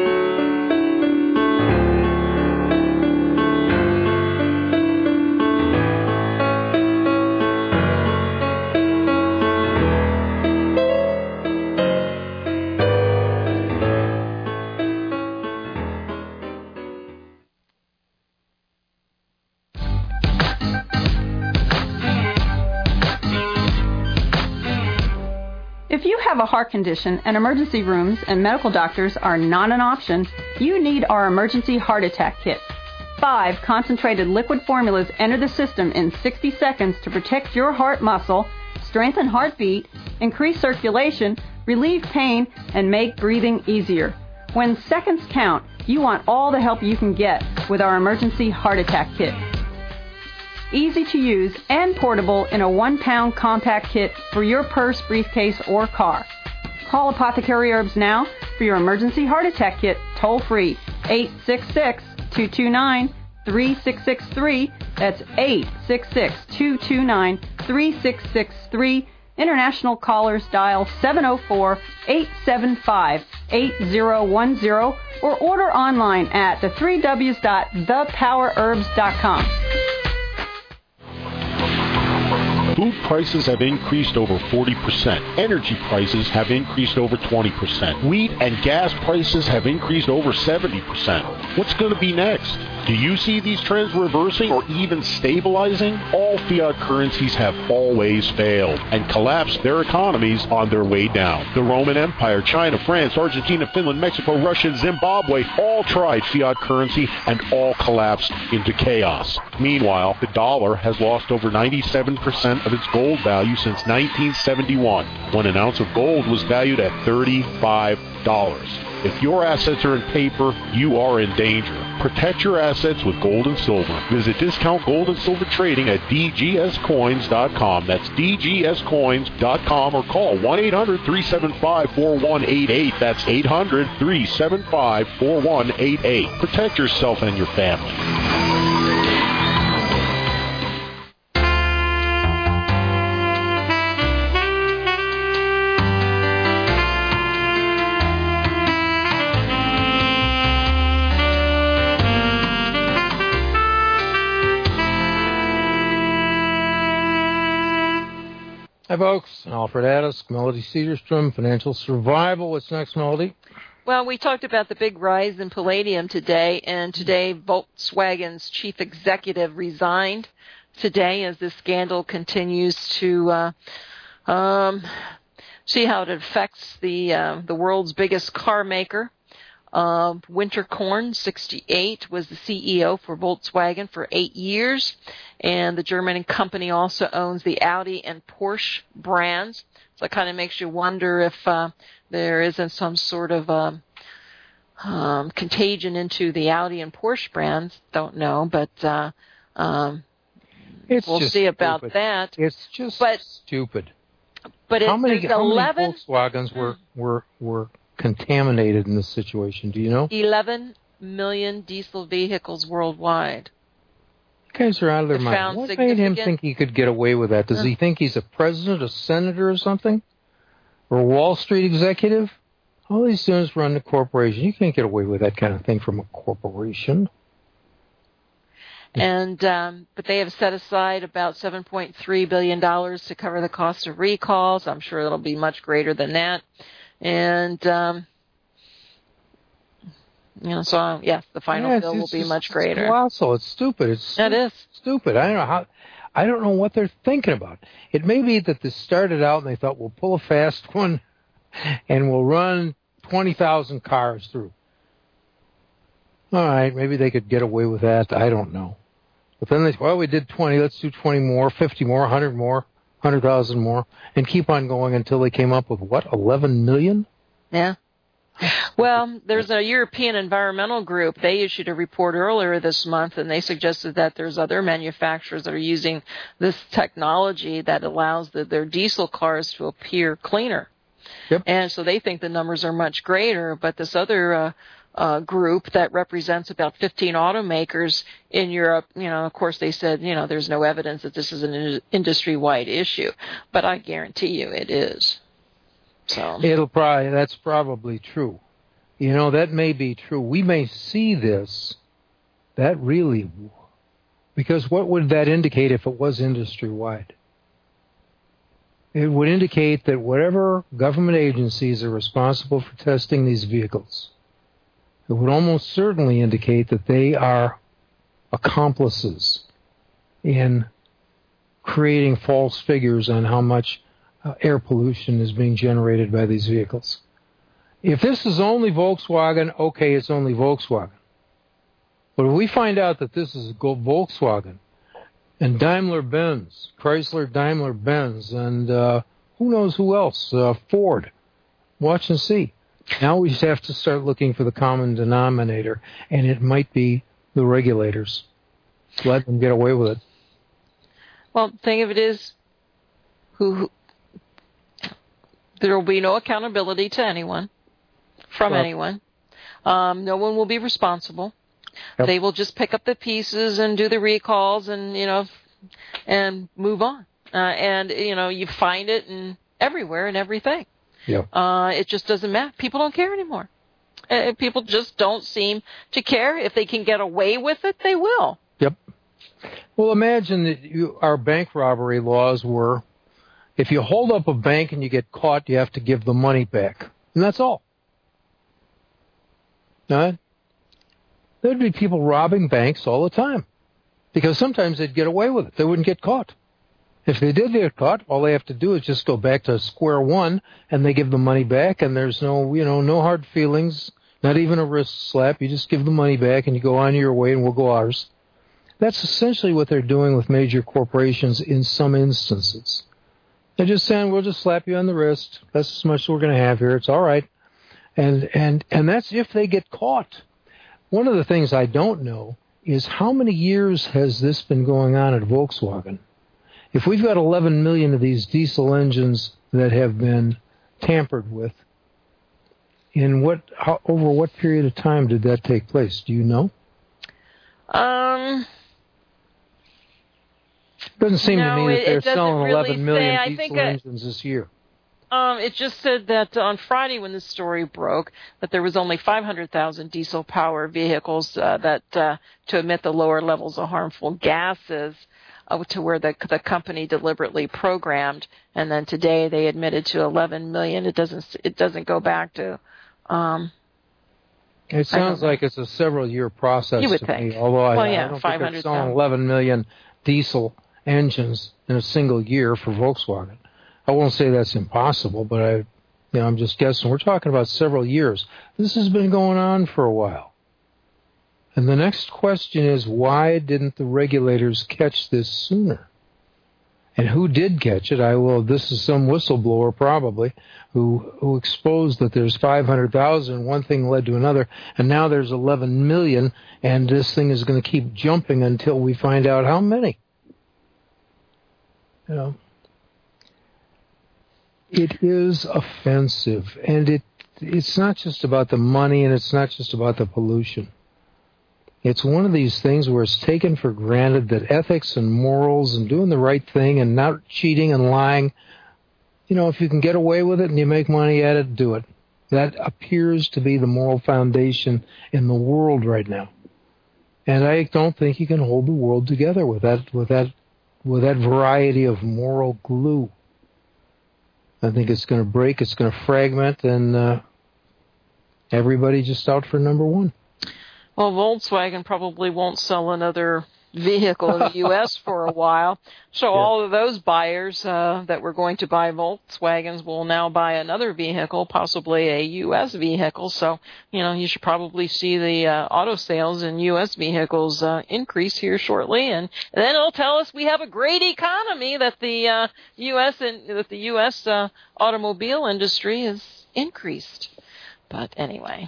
Speaker 5: If you have a heart condition and emergency rooms and medical doctors are not an option, you need our emergency heart attack kit. Five concentrated liquid formulas enter the system in sixty seconds to protect your heart muscle, strengthen heartbeat, increase circulation, relieve pain, and make breathing easier. When seconds count, you want all the help you can get with our emergency heart attack kit. Easy to use and portable in a one-pound compact kit for your purse, briefcase, or car. Call Apothecary Herbs now for your emergency heart attack kit toll-free, eight six six, two two nine, three six six three. That's eight six six, two two nine, three six six three. International callers dial seven oh four, eight seven five, eight oh one oh or order online at the three w's dot the power herbs dot com.
Speaker 1: Food prices have increased over forty percent. Energy prices have increased over twenty percent. Wheat and gas prices have increased over seventy percent. What's going to be next? Do you see these trends reversing or even stabilizing? All fiat currencies have always failed and collapsed their economies on their way down. The Roman Empire, China, France, Argentina, Finland, Mexico, Russia, and Zimbabwe all tried fiat currency and all collapsed into chaos. Meanwhile, the dollar has lost over ninety-seven percent of its gold value since nineteen seventy-one, when an ounce of gold was valued at thirty-five dollars. If your assets are in paper, you are in danger. Protect your assets with gold and silver. Visit Discount Gold and Silver Trading at d g s coins dot com. That's d g s coins dot com or call one eight hundred, three seven five, four one eight eight. That's eight hundred, three seven five, four one eight eight. Protect yourself and your family.
Speaker 3: Hi, folks. Alfred Addis, Melody Cedarstrom, Financial Survival. What's next, Melody?
Speaker 2: Well, we talked about the big rise in palladium today, and today Volkswagen's chief executive resigned today as this scandal continues to uh, um, see how it affects the uh, the world's biggest car maker. Uh, Winterkorn, sixty-eight, was the C E O for Volkswagen for eight years, and the German company also owns the Audi and Porsche brands. So it kind of makes you wonder if uh, there isn't some sort of um, um, contagion into the Audi and Porsche brands. Don't know, but uh, um,
Speaker 3: it's
Speaker 2: we'll
Speaker 3: just
Speaker 2: see about
Speaker 3: stupid.
Speaker 2: that.
Speaker 3: It's just
Speaker 2: but,
Speaker 3: stupid.
Speaker 2: But it,
Speaker 3: how many, how
Speaker 2: eleven
Speaker 3: many Volkswagens were were were contaminated in this situation? Do you know?
Speaker 2: eleven million diesel vehicles worldwide.
Speaker 3: You guys are out of their
Speaker 2: It
Speaker 3: mind.
Speaker 2: found
Speaker 3: What made him
Speaker 2: significant-
Speaker 3: think he could get away with that? Does
Speaker 2: Uh.
Speaker 3: he think he's a president, a senator, or something? Or a Wall Street executive? All he's doing is run the corporation. You can't get away with that kind of thing from a corporation.
Speaker 2: And um, but they have set aside about seven point three billion dollars to cover the cost of recalls. I'm sure it'll be much greater than that. And um, you know, so uh, yes, the final
Speaker 3: yeah,
Speaker 2: bill
Speaker 3: it's,
Speaker 2: will
Speaker 3: it's
Speaker 2: be
Speaker 3: just,
Speaker 2: much
Speaker 3: it's
Speaker 2: greater.
Speaker 3: colossal. It's stupid. It's
Speaker 2: It is.
Speaker 3: stupid. I don't know how. I don't know what they're thinking about. It may be that this started out and they thought we'll pull a fast one, and we'll run twenty thousand cars through. All right, maybe they could get away with that. I don't know. But then they, well, we did twenty. Let's do twenty more, fifty more, one hundred more, one hundred thousand more, and keep on going until they came up with, what, eleven million?
Speaker 2: Yeah. Well, there's a European environmental group. They issued a report earlier this month, and they suggested that there's other manufacturers that are using this technology that allows the, their diesel cars to appear cleaner.
Speaker 3: Yep.
Speaker 2: And so they think the numbers are much greater, but this other uh, uh, group that represents about fifteen automakers in Europe, you know, of course they said, you know, there's no evidence that this is an in- industry-wide issue, but I guarantee you it is. So
Speaker 3: It'll probably, that's probably true. You know, that may be true. We may see this, that really, because what would that indicate if it was industry-wide? It would indicate that whatever government agencies are responsible for testing these vehicles, it would almost certainly indicate that they are accomplices in creating false figures on how much uh, air pollution is being generated by these vehicles. If this is only Volkswagen, okay, it's only Volkswagen. But if we find out that this is Volkswagen and Daimler-Benz, Chrysler, Daimler-Benz, and uh, who knows who else, uh, Ford, watch and see. Now we just have to start looking for the common denominator, and it might be the regulators. Let them get away with it.
Speaker 2: Well, the thing of it is, who, who there will be no accountability to anyone, from well, anyone. Um, no one will be responsible. Yep. They will just pick up the pieces and do the recalls and, you know, and move on. Uh, and, you know, you find it in everywhere and everything.
Speaker 3: Yep.
Speaker 2: Uh, it just doesn't matter. People don't care anymore. Uh, people just don't seem to care. If they can get away with it, they will.
Speaker 3: Yep. Well, imagine that you, our bank robbery laws were, if you hold up a bank and you get caught, you have to give the money back. And that's all. All right? There'd be people robbing banks all the time because sometimes they'd get away with it. They wouldn't get caught. If they did get caught, all they have to do is just go back to square one, and they give the money back, and there's no, you know, no hard feelings, not even a wrist slap. You just give the money back, and you go on your way, and we'll go ours. That's essentially what they're doing with major corporations in some instances. They're just saying, we'll just slap you on the wrist. That's as much as we're going to have here. It's all right. And, and, and that's if they get caught. One of the things I don't know is how many years has this been going on at Volkswagen? If we've got eleven million of these diesel engines that have been tampered with, in what how, over what period of time did that take place? Do you know?
Speaker 2: Um,
Speaker 3: doesn't seem
Speaker 2: no,
Speaker 3: to me that
Speaker 2: it,
Speaker 3: they're
Speaker 2: it
Speaker 3: selling
Speaker 2: really
Speaker 3: eleven million
Speaker 2: say.
Speaker 3: diesel
Speaker 2: I
Speaker 3: engines
Speaker 2: it,
Speaker 3: this year.
Speaker 2: Um, it just said that on Friday when the story broke that there was only five hundred thousand diesel-powered vehicles uh, that uh, to emit the lower levels of harmful gases uh, to where the the company deliberately programmed, and then today they admitted to eleven million. It doesn't it doesn't go back to. Um,
Speaker 3: it sounds like it's a several-year process
Speaker 2: you would
Speaker 3: to
Speaker 2: think.
Speaker 3: me. Although I,
Speaker 2: well, yeah,
Speaker 3: I don't think they're selling
Speaker 2: 000.
Speaker 3: eleven million diesel engines in a single year for Volkswagen. I won't say that's impossible, but I, you know, I'm just guessing. We're talking about several years. This has been going on for a while. And the next question is, why didn't the regulators catch this sooner? And who did catch it? I will. This is some whistleblower probably who who exposed that there's five hundred thousand. One thing led to another, and now there's eleven million, and this thing is going to keep jumping until we find out how many. You know. It is offensive, and it it's not just about the money, and it's not just about the pollution. It's one of these things where it's taken for granted that ethics and morals and doing the right thing and not cheating and lying, you know, if you can get away with it and you make money at it, do it. That appears to be the moral foundation in the world right now. And I don't think you can hold the world together with that with that with that variety of moral glue. I think it's going to break, it's going to fragment, and uh, everybody's just out for number one.
Speaker 2: Well, Volkswagen probably won't sell another vehicle in the U S for a while. So yeah. all of those buyers uh, that were going to buy Volkswagens will now buy another vehicle, possibly a U S vehicle. So, you know, you should probably see the uh, auto sales in U S vehicles uh, increase here shortly. And, and then it'll tell us we have a great economy, that the uh, U S and that the U S uh, automobile industry has increased. But anyway.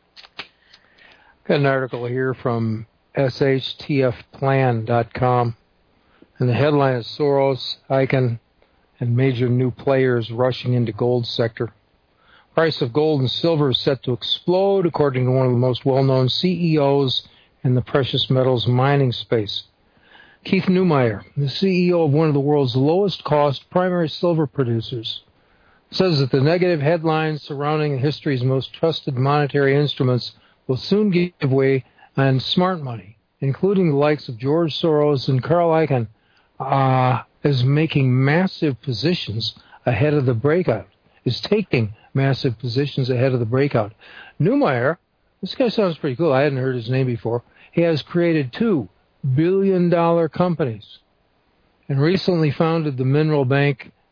Speaker 3: Got an article here from S H T F plan dot com, and the headline is Soros, Icahn, and major new players rushing into gold sector. Price of gold and silver is set to explode, according to one of the most well-known C E Os in the precious metals mining space. Keith Neumeyer, the C E O of one of the world's lowest-cost primary silver producers, says that the negative headlines surrounding history's most trusted monetary instruments will soon give way, and smart money, including the likes of George Soros and Carl Icahn, uh, is making massive positions ahead of the breakout, is taking massive positions ahead of the breakout. Neumeyer, this guy sounds pretty cool. I hadn't heard his name before. He has created two billion dollar companies and recently founded the mineral bank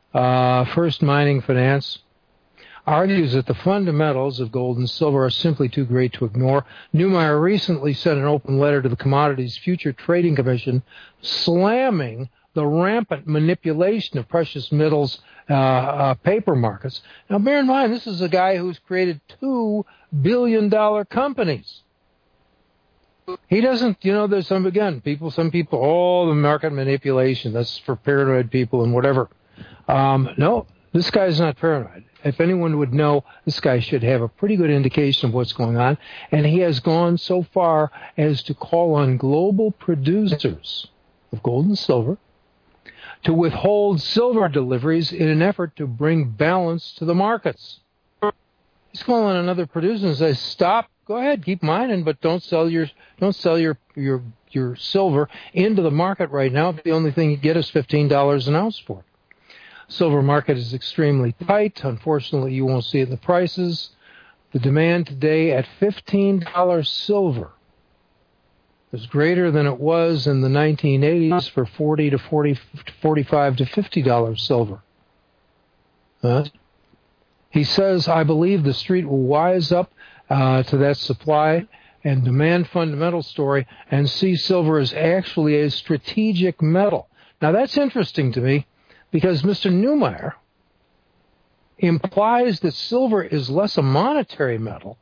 Speaker 3: Uh, First Mining Finance argues that the fundamentals of gold and silver are simply too great to ignore. Neumeyer recently sent an open letter to the Commodities Future Trading Commission slamming the rampant manipulation of precious metals uh, uh, paper markets. Now, bear in mind, this is a guy who's created two billion dollars companies. He doesn't, you know, there's some, again, people, some people, oh, the market manipulation, that's for paranoid people and whatever. Um, no, this guy's not paranoid. If anyone would know, this guy should have a pretty good indication of what's going on. And he has gone so far as to call on global producers of gold and silver to withhold silver deliveries in an effort to bring balance to the markets. He's calling on other producers and says, stop, go ahead, keep mining, but don't sell your don't sell your your your silver into the market right now. The only thing you get is fifteen dollars an ounce for it. Silver market is extremely tight. Unfortunately, you won't see it in the prices. The demand today at fifteen dollars silver is greater than it was in the nineteen eighties for forty to forty, forty-five to fifty dollars silver. Huh? He says, I believe the street will wise up uh, to that supply and demand fundamental story and see silver as actually a strategic metal. Now, that's interesting to me because Mister Neumeyer implies that silver is less a monetary metal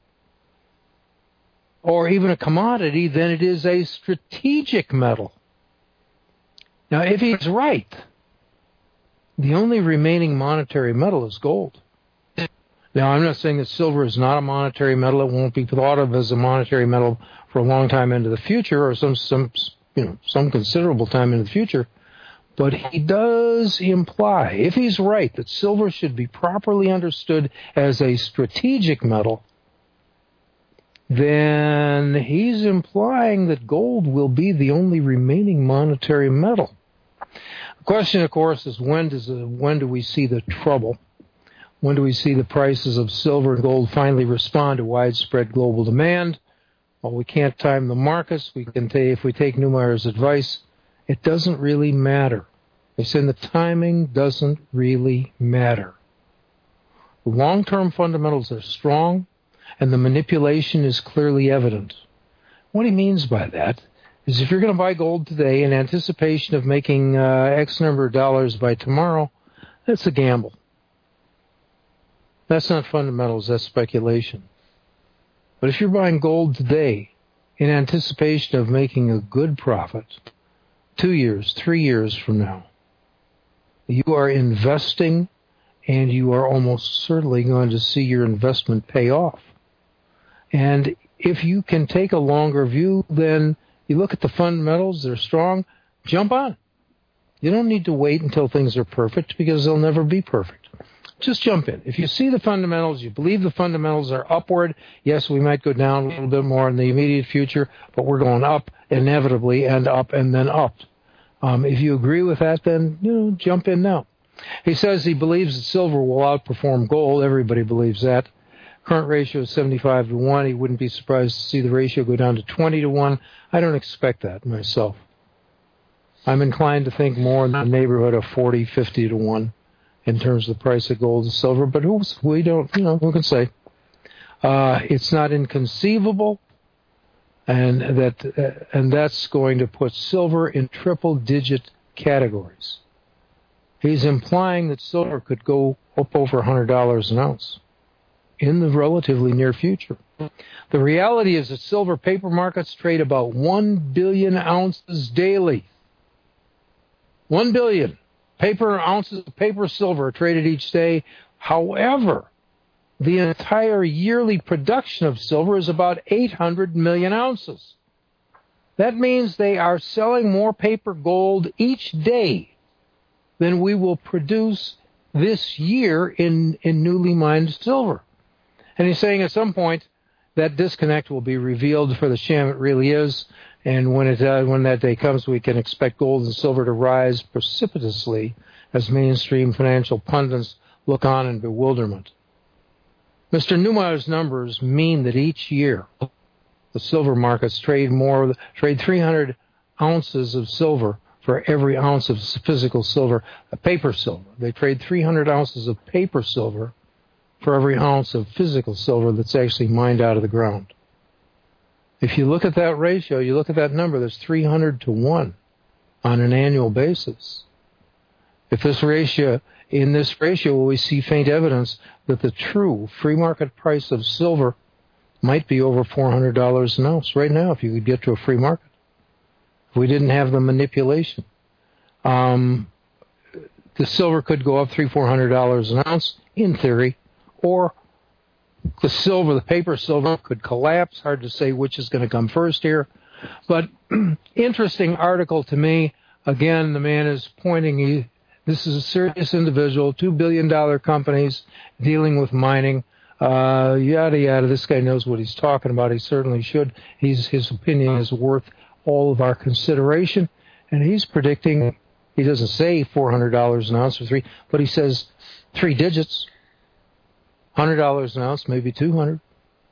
Speaker 3: or even a commodity than it is a strategic metal. Now, if he's right, the only remaining monetary metal is gold. Now, I'm not saying that silver is not a monetary metal. It won't be thought of as a monetary metal for a long time into the future, or some, some, you know, some considerable time into the future. But he does imply, if he's right, that silver should be properly understood as a strategic metal, then he's implying that gold will be the only remaining monetary metal. The question, of course, is when does the, when do we see the trouble? When do we see the prices of silver and gold finally respond to widespread global demand? Well, we can't time the markets. We can t- if we take Neumeyer's advice, it doesn't really matter. They said the timing doesn't really matter. The long-term fundamentals are strong, and the manipulation is clearly evident. What he means by that is if you're going to buy gold today in anticipation of making uh, X number of dollars by tomorrow, that's a gamble. That's not fundamentals, that's speculation. But if you're buying gold today in anticipation of making a good profit two years, three years from now, you are investing and you are almost certainly going to see your investment pay off. And if you can take a longer view, then you look at the fundamentals, they're strong, jump on. You don't need to wait until things are perfect because they'll never be perfect. Just jump in. If you see the fundamentals, you believe the fundamentals are upward, yes, we might go down a little bit more in the immediate future, but we're going up inevitably and up and then up. Um, if you agree with that, then, you know, jump in now. He says he believes that silver will outperform gold. Everybody believes that. Current ratio is seventy-five to one. He wouldn't be surprised to see the ratio go down to twenty to one. I don't expect that myself. I'm inclined to think more in the neighborhood of forty, fifty to one. In terms of the price of gold and silver, but who's, we don't, you know, who can say? Uh, it's not inconceivable, and that uh, and that's going to put silver in triple-digit categories. He's implying that silver could go up over one hundred dollars an ounce in the relatively near future. The reality is that silver paper markets trade about one billion ounces daily. One billion. Paper ounces of paper silver are traded each day. However, the entire yearly production of silver is about eight hundred million ounces. That means they are selling more paper gold each day than we will produce this year in, in newly mined silver. And he's saying at some point that disconnect will be revealed for the sham it really is. And when it uh, when that day comes, we can expect gold and silver to rise precipitously as mainstream financial pundits look on in bewilderment. Mister Neumeyer's numbers mean that each year the silver markets trade more trade three hundred ounces of silver for every ounce of physical silver, a paper silver. They trade three hundred ounces of paper silver for every ounce of physical silver that's actually mined out of the ground. If you look at that ratio, you look at that number, there's three hundred to one on an annual basis. If this ratio, in this ratio, we see faint evidence that the true free market price of silver might be over four hundred dollars an ounce right now if you could get to a free market. If we didn't have the manipulation. Um, the silver could go up three hundred, four hundred dollars an ounce, in theory, or the silver, the paper silver, could collapse. Hard to say which is going to come first here. But interesting article to me. Again, the man is pointing, he, this is a serious individual, two billion dollars companies dealing with mining, uh, yada, yada. This guy knows what he's talking about. He certainly should. He's, his opinion is worth all of our consideration. And he's predicting, he doesn't say four hundred dollars an ounce for three, but he says three digits. one hundred dollars an ounce, maybe two hundred dollars.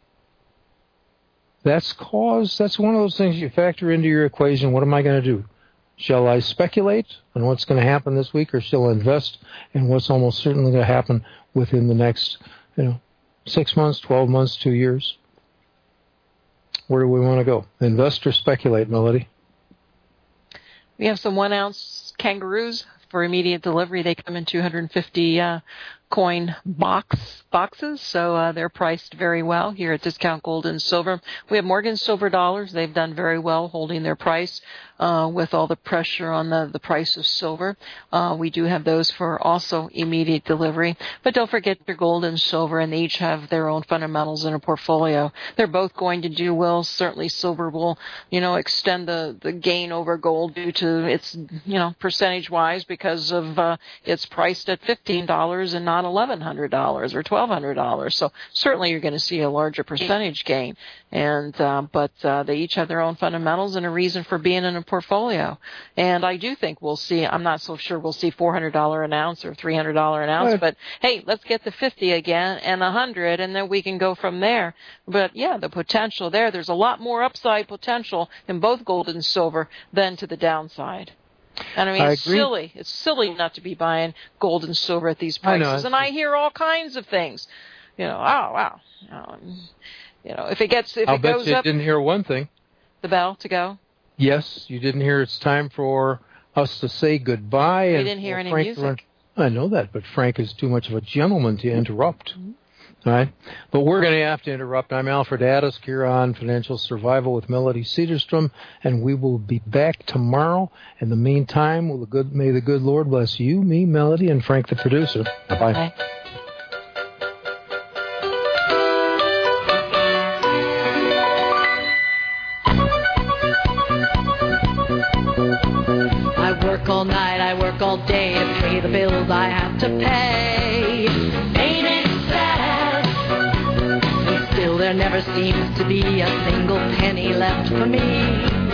Speaker 3: That's cause, that's one of those things you factor into your equation. What am I going to do? Shall I speculate on what's going to happen this week, or shall I invest in what's almost certainly going to happen within the next, you know, six months, twelve months, two years? Where do we want to go? Invest or speculate, Melody?
Speaker 2: We have some one-ounce kangaroos for immediate delivery. They come in two hundred fifty uh, coin box boxes, so uh, they're priced very well here at Discount Gold and Silver. We have Morgan Silver dollars. They've done very well holding their price uh, with all the pressure on the, the price of silver. Uh, we do have those for also immediate delivery. But don't forget your gold and silver, and they each have their own fundamentals in a portfolio. They're both going to do well. Certainly silver will, you know, extend the, the gain over gold due to its, you know, percentage-wise because of uh, it's priced at fifteen dollars and not eleven hundred dollars or twelve hundred dollars. So certainly you're going to see a larger percentage gain. And uh, but uh, they each have their own fundamentals and a reason for being in a portfolio. And I do think we'll see, I'm not so sure we'll see four hundred dollars an ounce or three hundred dollars an ounce, but hey, let's get to fifty again and one hundred, and then we can go from there. But yeah, the potential there, there's a lot more upside potential in both gold and silver than to the downside. And I mean,
Speaker 3: I
Speaker 2: it's
Speaker 3: agree.
Speaker 2: silly. It's silly not to be buying gold and silver at these prices.
Speaker 3: I know.
Speaker 2: And I hear all kinds of things. You know, oh, wow. Um, you know, if it gets, if
Speaker 3: I'll
Speaker 2: it
Speaker 3: bet
Speaker 2: goes
Speaker 3: you
Speaker 2: up,
Speaker 3: didn't hear one thing.
Speaker 2: the bell to go.
Speaker 3: Yes, you didn't hear it's time for us to say goodbye.
Speaker 2: We
Speaker 3: and
Speaker 2: didn't hear any
Speaker 3: Frank
Speaker 2: music.
Speaker 3: learned- I know that, but Frank is too much of a gentleman to interrupt.
Speaker 2: Mm-hmm.
Speaker 3: All right? But we're going to have to interrupt. I'm Alfred Addis here on Financial Survival with Melody Cedarstrom, and we will be back tomorrow. In the meantime, will the good, may the good Lord bless you, me, Melody, and Frank, the producer. Bye-bye.
Speaker 2: Bye.
Speaker 7: I work all night, I work all day to pay the bills I have to pay. Ain't it sad? And still there never seems to be a single penny left for me.